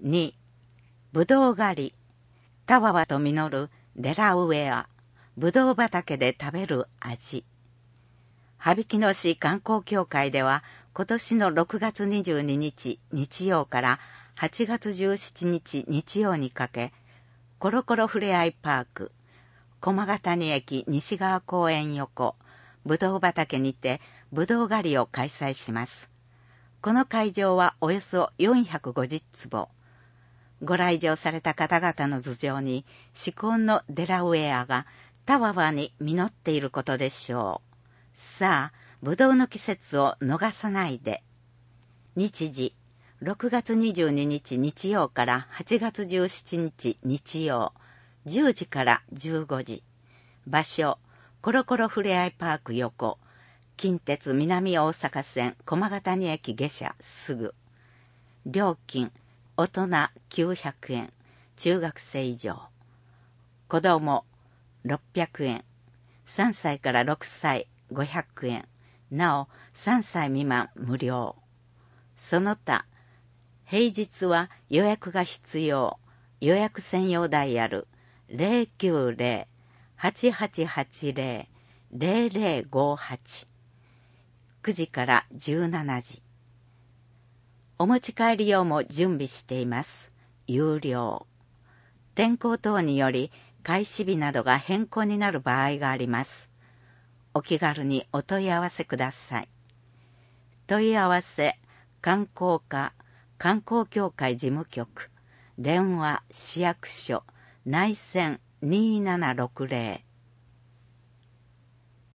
2、ぶどう狩り、たわわと実るデラウェア、ぶどう畑で食べる味。羽曳野市観光協会では、今年の6月22日日曜から8月17日日曜にかけ、コロコロふれあいパーク、駒ヶ谷駅西側公園横、ぶどう畑にてぶどう狩りを開催します。この会場はおよそ450坪。ご来場された方々の頭上に、至高のデラウェアがたわわに実っていることでしょう。さあ、ぶどうの季節を逃さないで。日時、6月22日日曜から8月17日日曜、10時から15時。場所、コロコロふれあいパーク横、近鉄南大阪線駒ヶ谷駅下車すぐ。料金、大人900円、中学生以上。子供600円、3歳から6歳500円、なお3歳未満無料。その他、平日は予約が必要。予約専用ダイヤル 090-8880-0058。9時から17時。お持ち帰り用も準備しています。有料。天候等により開始日などが変更になる場合があります。お気軽にお問い合わせください。問い合わせ、観光課、観光協会事務局、電話、市役所、内線2760